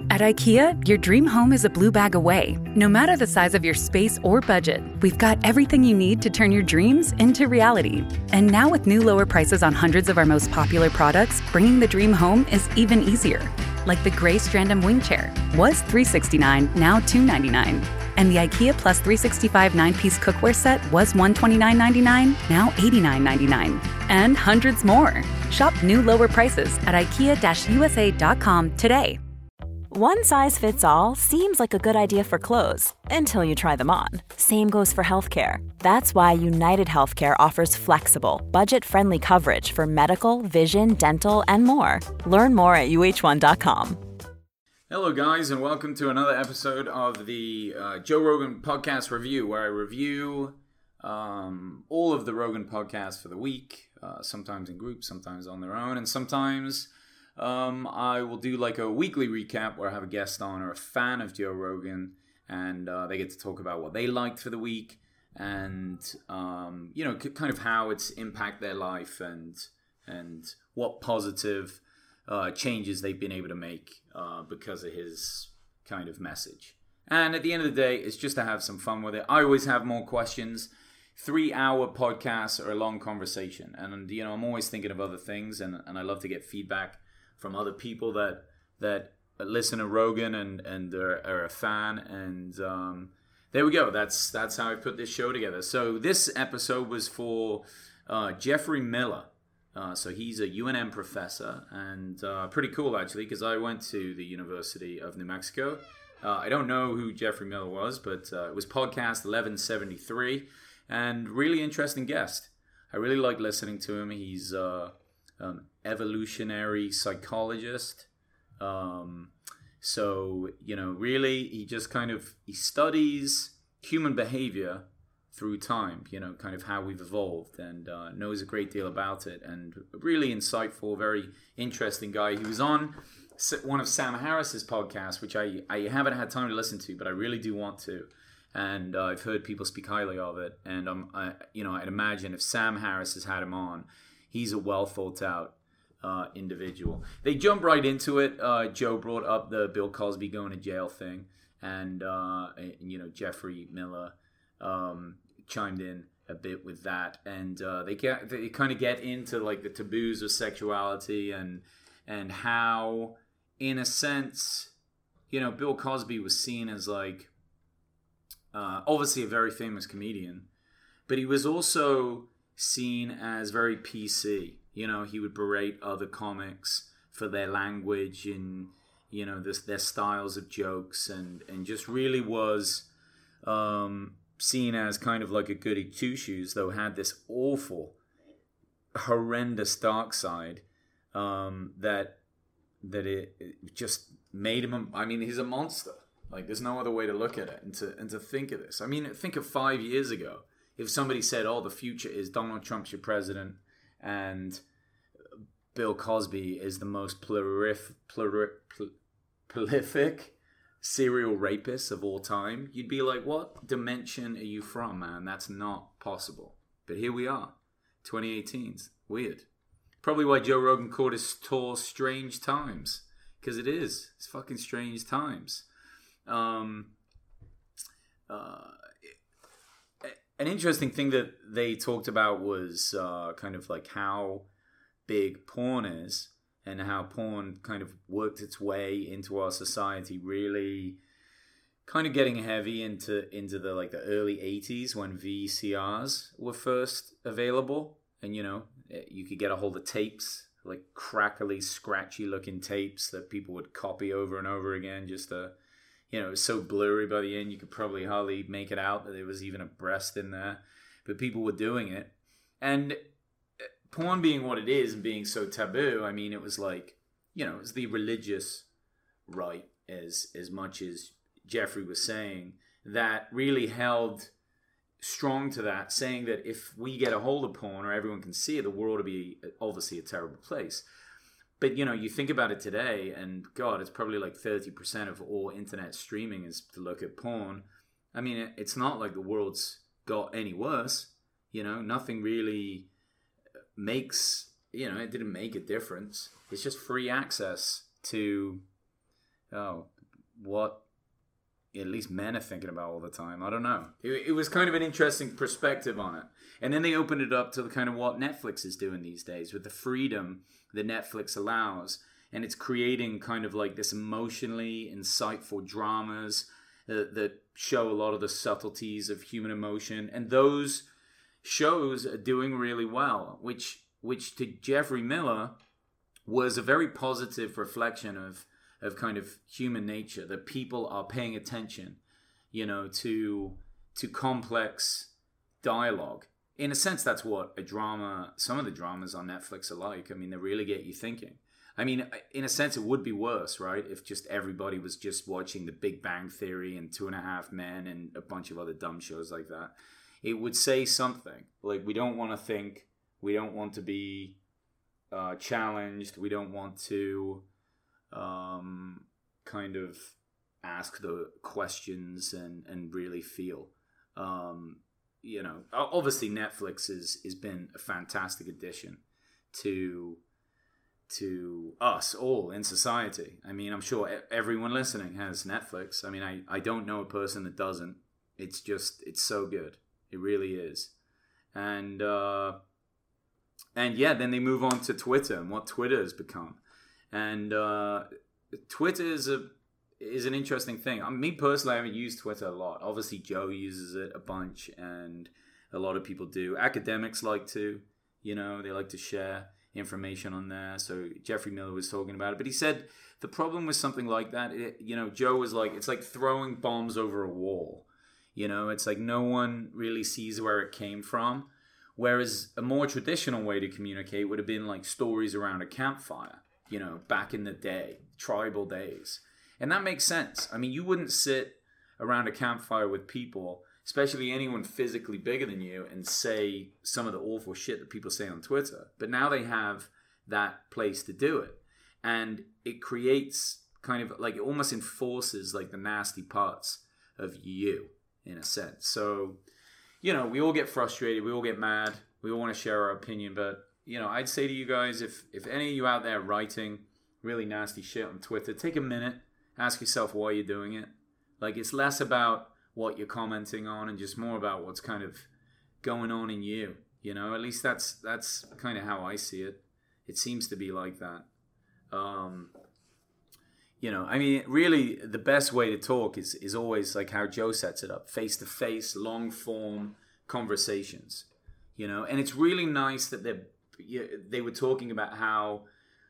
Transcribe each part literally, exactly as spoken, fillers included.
At IKEA, your dream home is a blue bag away. No matter the size of your space or budget, we've got everything you need to turn your dreams into reality. And now with new lower prices on hundreds of our most popular products, bringing the dream home is even easier. Like the gray Strandom wing chair was three hundred sixty-nine dollars, now two hundred ninety-nine dollars. And the IKEA Plus three sixty-five nine-piece cookware set was one hundred twenty-nine dollars and ninety-nine cents, now eighty-nine dollars and ninety-nine cents. And hundreds more. Shop new lower prices at ikea U S A dot com today. One size fits all seems like a good idea for clothes until you try them on. Same goes for healthcare. That's why United Healthcare offers flexible, budget-friendly coverage for medical, vision, dental, and more. Learn more at U H one dot com. Hello, guys, and welcome to another episode of the uh, Joe Rogan Podcast Review, where I review um, all of the Rogan podcasts for the week, uh, sometimes in groups, sometimes on their own, and sometimes um, I will do like a weekly recap where I have a guest on or a fan of Joe Rogan, and uh, they get to talk about what they liked for the week and, um, you know, kind of how it's impacted their life and and what positive uh, changes they've been able to make uh, because of his kind of message. And at the end of the day, it's just to have some fun with it. I always have more questions. Three-hour podcasts are a long conversation. And, you know, I'm always thinking of other things, and, and I love to get feedback from other people that that listen to Rogan and, and are, are a fan. And um, there we go. That's that's how I put this show together. So this episode was for uh, Jeffrey Miller. Uh, so he's a U N M professor, and uh, pretty cool actually, because I went to the University of New Mexico. Uh, I don't know who Jeffrey Miller was, but uh, it was podcast eleven seventy-three, and really interesting guest. I really like listening to him. He's uh, an evolutionary psychologist. Um, so, you know, really, he just kind of, he studies human behavior through time, you know, kind of how we've evolved, and uh, knows a great deal about it, and a really insightful, very interesting guy. He was on one of Sam Harris's podcasts, which I, I haven't had time to listen to, but I really do want to, and uh, I've heard people speak highly of it, and um, I, you know, I'd imagine if Sam Harris has had him on, he's a well thought out uh, individual. They jump right into it. Uh, Joe brought up the Bill Cosby going to jail thing, and uh, you know, Jeffrey Miller um, chimed in a bit with that, and uh, they get they kind of get into like the taboos of sexuality and and how, in a sense, you know, Bill Cosby was seen as like uh, obviously a very famous comedian, but he was also seen as very P C. You know, he would berate other comics for their language and, you know, this, their styles of jokes, and and just really was um, seen as kind of like a goody two-shoes, though had this awful, horrendous dark side um, that that it, it just made him. A, I mean, he's a monster. Like, there's no other way to look at it, and to and to think of this. I mean, think of five years ago. If somebody said, "Oh, the future is Donald Trump's your president, and Bill Cosby is the most plurif- pluri- pl- prolific serial rapist of all time," you'd be like, "What dimension are you from, man? That's not possible." But here we are, twenty eighteen's weird. Probably why Joe Rogan called his tour "Strange Times," because it is. It's fucking strange times. Um. Uh. An interesting thing that they talked about was uh, kind of like how big porn is, and how porn kind of worked its way into our society, really kind of getting heavy into into the like the early eighties when V C Rs were first available, and you know, you could get a hold of tapes, like crackly, scratchy looking tapes that people would copy over and over again just to, you know, it was so blurry by the end you could probably hardly make it out that there was even a breast in there. But people were doing it. And porn being what it is and being so taboo, I mean, it was like, you know, it was the religious right as as much as Jeffrey was saying, that really held strong to that, saying that if we get a hold of porn or everyone can see it, the world will be obviously a terrible place. But, you know, you think about it today, and God, it's probably like thirty percent of all internet streaming is to look at porn. I mean, it's not like the world's got any worse. You know, nothing really makes, you know, it didn't make a difference. It's just free access to, oh, what at least men are thinking about all the time. I don't know. It, it was kind of an interesting perspective on it. And then they opened it up to the kind of what Netflix is doing these days with the freedom that Netflix allows. And it's creating kind of like this emotionally insightful dramas that, that show a lot of the subtleties of human emotion. And those shows are doing really well, which which to Jeffrey Miller was a very positive reflection of of kind of human nature, that people are paying attention, you know, to to complex dialogue. In a sense, that's what a drama, some of the dramas on Netflix are like. I mean, they really get you thinking. I mean, in a sense, it would be worse, right? If just everybody was just watching The Big Bang Theory and Two and a Half Men and a bunch of other dumb shows like that. It would say something. Like, we don't want to think, we don't want to be uh, challenged, we don't want to um, kind of ask the questions and, and really feel. Um, you know, obviously Netflix is has been a fantastic addition to to us all in society. I mean, I'm sure everyone listening has Netflix. I mean, I, I don't know a person that doesn't. It's just, it's so good. It really is. And, uh, and yeah, then they move on to Twitter and what Twitter has become. And uh, Twitter is a is an interesting thing. I mean, me personally, I haven't used Twitter a lot. Obviously, Joe uses it a bunch, and a lot of people do. Academics like to, you know, they like to share information on there. So Jeffrey Miller was talking about it. But he said the problem with something like that, it, you know, Joe was like, it's like throwing bombs over a wall. You know, it's like no one really sees where it came from. Whereas a more traditional way to communicate would have been like stories around a campfire. You know, back in the day, tribal days. And that makes sense. I mean, you wouldn't sit around a campfire with people, especially anyone physically bigger than you, and say some of the awful shit that people say on Twitter. But now they have that place to do it. And it creates kind of like, it almost enforces like the nasty parts of you, in a sense. So, you know, we all get frustrated. We all get mad. We all want to share our opinion, but you know, I'd say to you guys, if, if any of you out there writing really nasty shit on Twitter, take a minute, ask yourself why you're doing it. Like, it's less about what you're commenting on and just more about what's kind of going on in you. You know, at least that's that's kind of how I see it. It seems to be like that. Um, you know, I mean, really, the best way to talk is, is always like how Joe sets it up. Face-to-face, long-form conversations. You know, and it's really nice that they're they were talking about how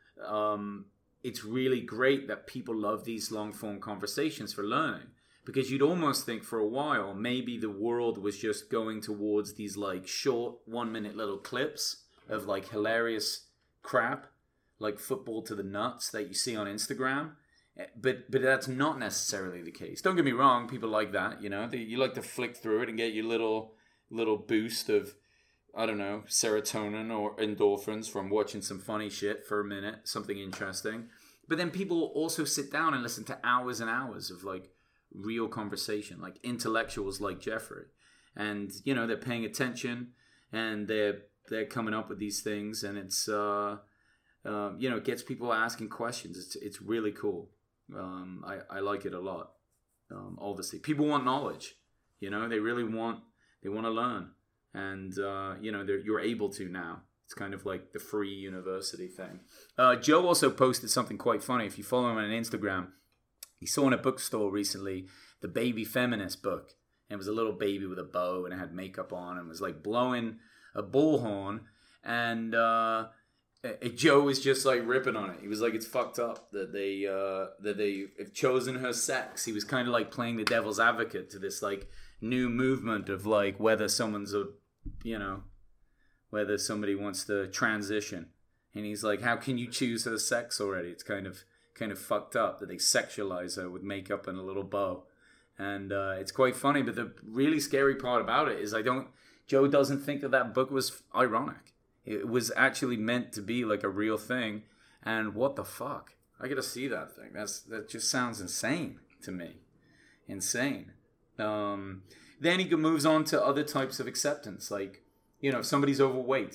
um, it's really great that people love these long-form conversations for learning, because you'd almost think for a while maybe the world was just going towards these like short one-minute little clips of like hilarious crap, like football to the nuts that you see on Instagram. But but that's not necessarily the case. Don't get me wrong, people like that, you know. They, you like to flick through it and get your little little boost of, I don't know, serotonin or endorphins from watching some funny shit for a minute, something interesting. But then people also sit down and listen to hours and hours of like real conversation, like intellectuals like Jeffrey. And, you know, they're paying attention and they're they're coming up with these things, and it's, uh, uh, you know, it gets people asking questions. It's it's really cool. Um, I, I like it a lot. Um, obviously, people want knowledge. You know, they really want, they want to learn. And, uh, you know, you're able to now. It's kind of like the free university thing. Uh, Joe also posted something quite funny. If you follow him on Instagram, he saw in a bookstore recently the Baby Feminist book. And it was a little baby with a bow and it had makeup on and was like blowing a bullhorn. And uh, Joe was just like ripping on it. He was like, it's fucked up that they uh, that they have chosen her sex. He was kind of like playing the devil's advocate to this like new movement of like whether someone's a, you know, whether somebody wants to transition. And he's like, how can you choose her sex already? It's kind of kind of fucked up that they sexualize her with makeup and a little bow. And uh, it's quite funny, but the really scary part about it is I don't, Joe doesn't think that that book was ironic. It was actually meant to be like a real thing. And what the fuck? I gotta see that thing. That's That just sounds insane to me. Insane. Um, then he moves on to other types of acceptance. Like, you know, if somebody's overweight,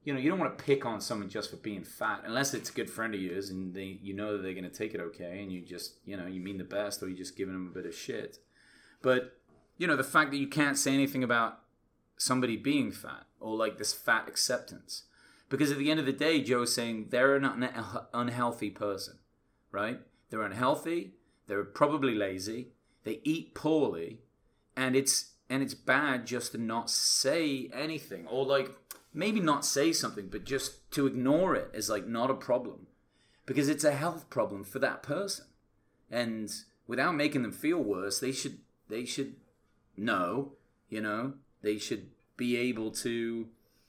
you know, you don't want to pick on someone just for being fat, unless it's a good friend of yours and they, you know that they're going to take it okay, and you just, you know, you mean the best, or you're just giving them a bit of shit. But, you know, the fact that you can't say anything about somebody being fat, or like this fat acceptance, because at the end of the day, Joe's saying they're an un- unhealthy person, right? They're unhealthy, they're probably lazy, they eat poorly, and it's and it's bad just to not say anything, or like maybe not say something, but just to ignore it is like not a problem, because it's a health problem for that person. And without making them feel worse, they should they should know, you know, they should be able to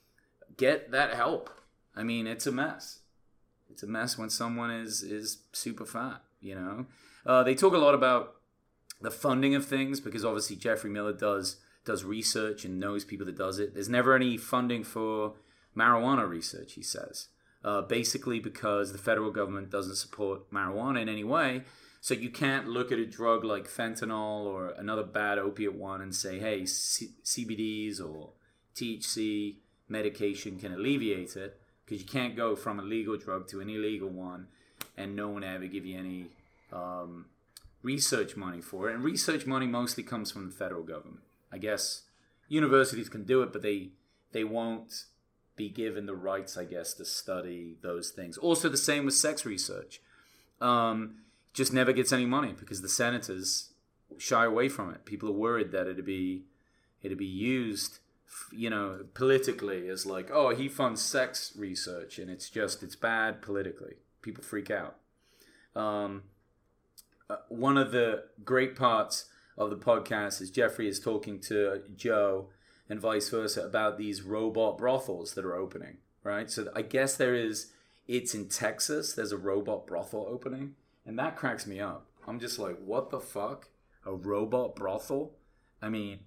get that help. I mean, it's a mess. It's a mess when someone is is super fat, you know. Uh, they talk a lot about the funding of things, because obviously Jeffrey Miller does does research and knows people that does it. There's never any funding for marijuana research, he says. Uh, basically because the federal government doesn't support marijuana in any way. So you can't look at a drug like fentanyl or another bad opiate one and say, hey, C- CBDs or T H C medication can alleviate it, because you can't go from a legal drug to an illegal one and no one ever give you any um, research money for it. And research money mostly comes from the federal government. I guess universities can do it, but they they won't be given the rights, I guess, to study those things. Also, the same with sex research. Um, just never gets any money because the senators shy away from it. People are worried that it'd be it'd be used, you know, politically as like, oh, he funds sex research, and it's just it's bad politically. People freak out. Um, uh, one of the great parts of the podcast is Jeffrey is talking to Joe and vice versa about these robot brothels that are opening, right? So I guess there is, it's in Texas, there's a robot brothel opening, and that cracks me up. I'm just like, what the fuck? A robot brothel? I mean,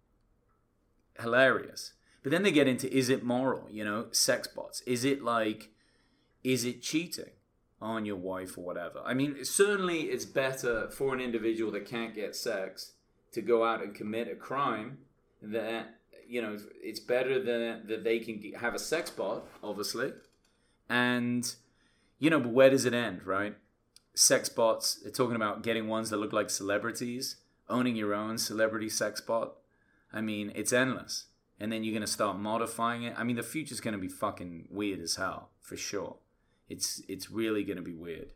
hilarious. But then they get into, is it moral? You know, sex bots. Is it like, is it cheating on your wife or whatever? I mean, certainly it's better for an individual that can't get sex to go out and commit a crime. That, you know, it's better than that they can have a sex bot, obviously. And, you know, but where does it end, right? Sex bots, they're talking about getting ones that look like celebrities, owning your own celebrity sex bot. I mean, it's endless. And then you're going to start modifying it. I mean, the future's going to be fucking weird as hell, for sure. It's it's really going to be weird.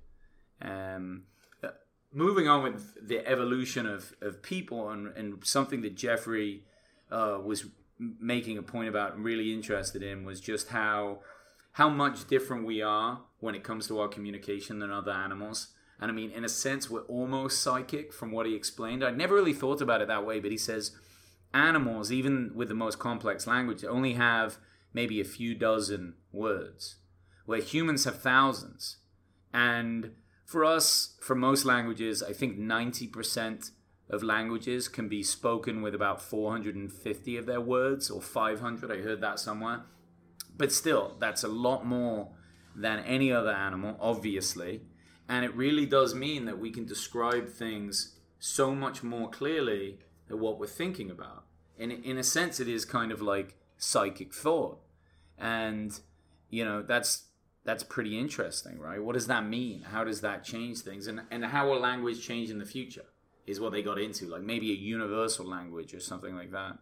Um, uh, moving on with the evolution of, of people, and, and something that Jeffrey uh, was making a point about and really interested in was just how how much different we are when it comes to our communication than other animals. And I mean, in a sense, we're almost psychic from what he explained. I never really thought about it that way, but he says animals, even with the most complex language, only have maybe a few dozen words, where humans have thousands. And for us, for most languages, I think ninety percent of languages can be spoken with about four hundred fifty of their words, or five hundred, I heard that somewhere. But still, that's a lot more than any other animal, obviously. And it really does mean that we can describe things so much more clearly than what we're thinking about. And in a sense, it is kind of like psychic thought. And, you know, that's that's pretty interesting, right? What does that mean? How does that change things? And and how will language change in the future is what they got into, like maybe a universal language or something like that.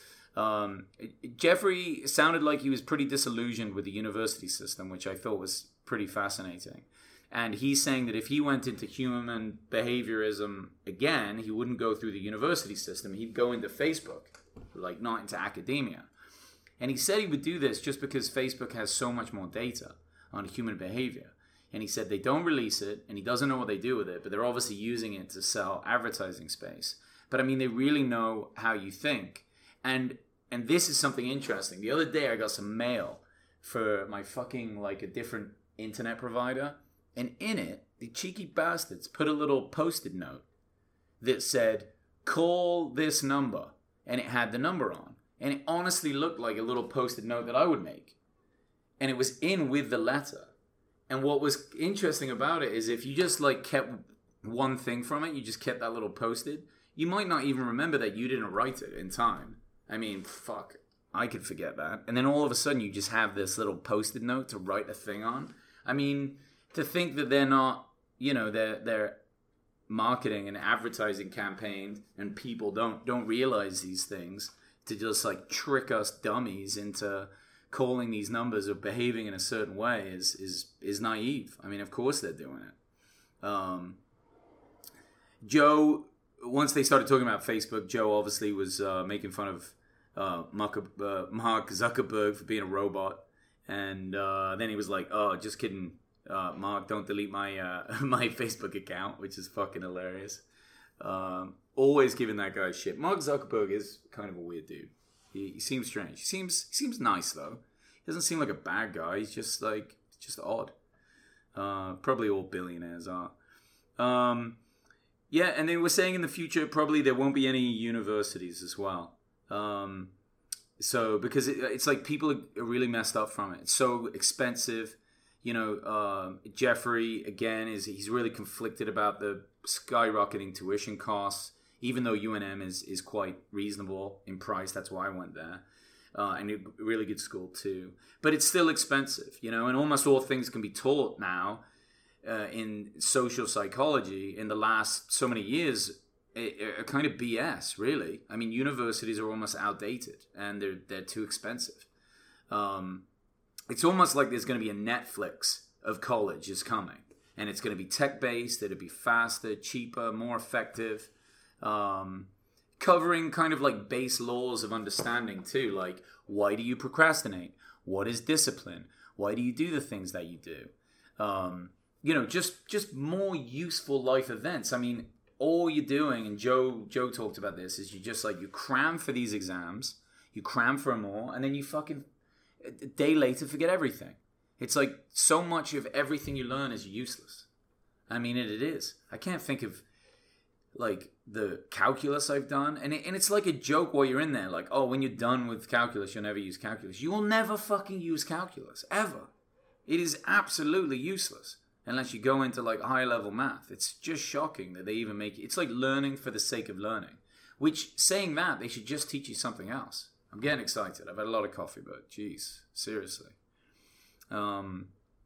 Um, Jeffrey sounded like he was pretty disillusioned with the university system, which I thought was pretty fascinating. And he's saying that if he went into human behaviorism again, he wouldn't go through the university system. He'd go into Facebook, like not into academia. And he said he would do this just because Facebook has so much more data on human behavior. And he said they don't release it, and he doesn't know what they do with it, but they're obviously using it to sell advertising space. But I mean, they really know how you think. And and this is something interesting. The other day I got some mail for my fucking, like, a different internet provider. And in it, the cheeky bastards put a little post-it note that said, call this number. And it had the number on. And it honestly looked like a little post-it note that I would make. And it was in with the letter. And what was interesting about it is if you just, like, kept one thing from it, you just kept that little post-it, you might not even remember that you didn't write it in time. I mean, fuck. I could forget that. And then all of a sudden you just have this little post-it note to write a thing on. I mean, to think that they're not, you know, they're, they're marketing and advertising campaign and people don't, don't realize these things to just like trick us dummies into calling these numbers or behaving in a certain way is, is, is naive. I mean, of course they're doing it. Um, Joe, once they started talking about Facebook, Joe obviously was uh, making fun of Uh, Mark, uh, Mark Zuckerberg for being a robot, and uh, then he was like, "Oh, just kidding, uh, Mark. Don't delete my uh, my Facebook account," which is fucking hilarious. Um, always giving that guy shit. Mark Zuckerberg is kind of a weird dude. He, he seems strange. He seems he seems nice though. He doesn't seem like a bad guy. He's just like just odd. Uh, probably all billionaires are. Um, yeah, and they were saying in the future probably there won't be any universities as well. Um, so because it, it's like people are really messed up from it. It's so expensive, you know. Um, Jeffrey again is he's really conflicted about the skyrocketing tuition costs. Even though U N M is is quite reasonable in price, that's why I went there, uh, and a really good school too. But it's still expensive, you know. And almost all things can be taught now uh, in social psychology in the last so many years. A kind of B S, really. I mean, universities are almost outdated and they're they're too expensive. Um, it's almost like there's going to be a Netflix of college is coming, and it's going to be tech based. It'll be faster, cheaper, more effective, um, covering kind of like base laws of understanding too. Like, why do you procrastinate? What is discipline? Why do you do the things that you do? Um, you know, just just more useful life events. I mean. All you're doing, and Joe Joe talked about this, is you just like, you cram for these exams, you cram for them all, and then you fucking, a day later, forget everything. It's like so much of everything you learn is useless. I mean, it, it is. I can't think of, like, the calculus I've done, and, it, and it's like a joke while you're in there, like, oh, when you're done with calculus, you'll never use calculus. You will never fucking use calculus, ever. It is absolutely useless. Unless you go into like high level math. It's just shocking that they even make it. It's like learning for the sake of learning. Which, saying that, they should just teach you something else. I'm getting excited. I've had a lot of coffee, but geez, seriously. Um,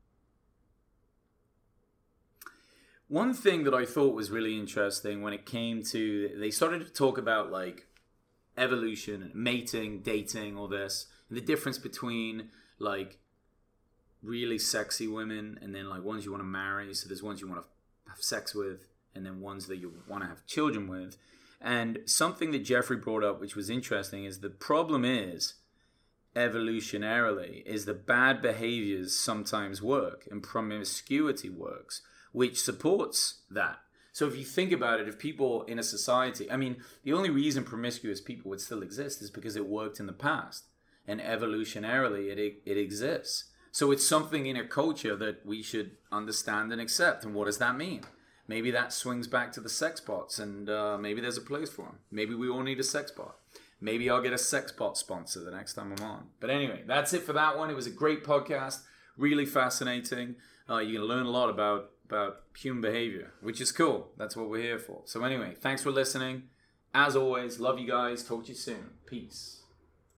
one thing that I thought was really interesting when it came to, they started to talk about like evolution, mating, dating, all this, and the difference between like really sexy women and then like ones you want to marry. So there's ones you want to have sex with and then ones that you want to have children with. And something that Jeffrey brought up, which was interesting, is the problem is evolutionarily is that bad behaviors sometimes work and promiscuity works, which supports that. So if you think about it, if people in a society, I mean, the only reason promiscuous people would still exist is because it worked in the past, and evolutionarily it it exists. So it's something in a culture that we should understand and accept. And what does that mean? Maybe that swings back to the sex bots, and uh, maybe there's a place for them. Maybe we all need a sex bot. Maybe I'll get a sex bot sponsor the next time I'm on. But anyway, that's it for that one. It was a great podcast, really fascinating. Uh, you're going to learn a lot about, about human behavior, which is cool. That's what we're here for. So anyway, thanks for listening. As always, love you guys. Talk to you soon. Peace.